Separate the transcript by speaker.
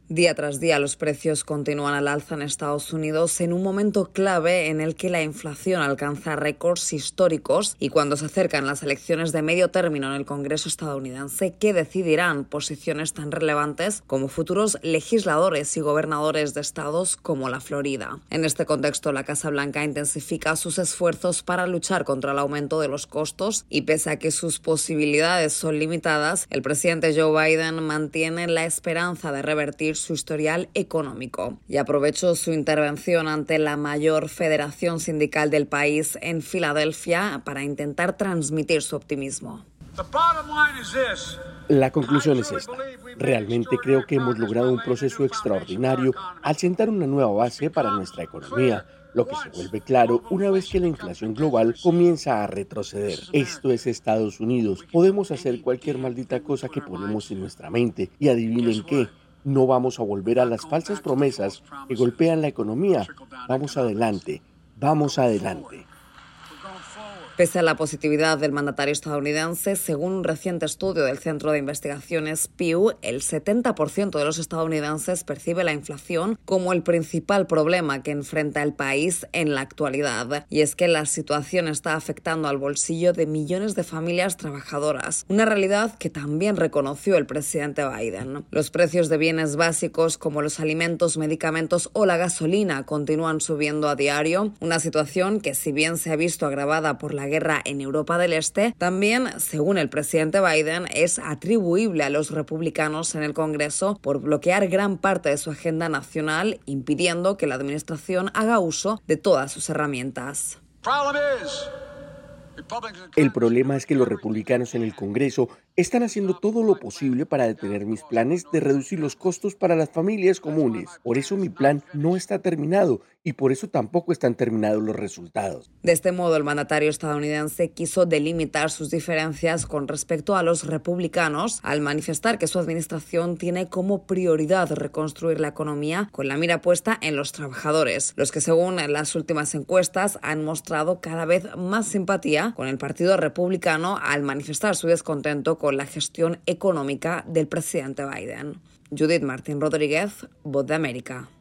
Speaker 1: Día tras día los precios continúan al alza en Estados Unidos en un momento clave en el que la inflación alcanza récords históricos y cuando se acercan las elecciones de medio término en el Congreso estadounidense que decidirán posiciones tan relevantes como futuros legisladores y gobernadores de estados como la Florida. En este contexto, la Casa Blanca intensifica sus esfuerzos para luchar contra el aumento de los costos y pese a que sus posibilidades son limitadas, el presidente Joe Biden mantiene la esperanza de revertir su historial económico y aprovechó su intervención ante la mayor federación sindical del país en Filadelfia para intentar transmitir su optimismo.
Speaker 2: La conclusión es esta. Realmente creo que hemos logrado un proceso extraordinario al sentar una nueva base para nuestra economía, lo que se vuelve claro una vez que la inflación global comienza a retroceder. Esto es Estados Unidos. Podemos hacer cualquier maldita cosa que ponemos en nuestra mente y adivinen qué. No vamos a volver a las falsas promesas que golpean la economía. Vamos adelante, vamos adelante.
Speaker 1: Pese a la positividad del mandatario estadounidense, según un reciente estudio del Centro de Investigaciones Pew, el 70% de los estadounidenses percibe la inflación como el principal problema que enfrenta el país en la actualidad. Y es que la situación está afectando al bolsillo de millones de familias trabajadoras, una realidad que también reconoció el presidente Biden. Los precios de bienes básicos como los alimentos, medicamentos o la gasolina continúan subiendo a diario, una situación que, si bien se ha visto agravada por la guerra en Europa del Este, también, según el presidente Biden, es atribuible a los republicanos en el Congreso por bloquear gran parte de su agenda nacional, impidiendo que la administración haga uso de todas sus herramientas.
Speaker 2: El problema es que los republicanos en el Congreso están haciendo todo lo posible para detener mis planes de reducir los costos para las familias comunes. Por eso mi plan no está terminado y por eso tampoco están terminados los resultados.
Speaker 1: De este modo, el mandatario estadounidense quiso delimitar sus diferencias con respecto a los republicanos al manifestar que su administración tiene como prioridad reconstruir la economía con la mira puesta en los trabajadores, los que según las últimas encuestas han mostrado cada vez más simpatía con el Partido Republicano al manifestar su descontento con la gestión económica del presidente Biden. Judith Martín Rodríguez, Voz de América.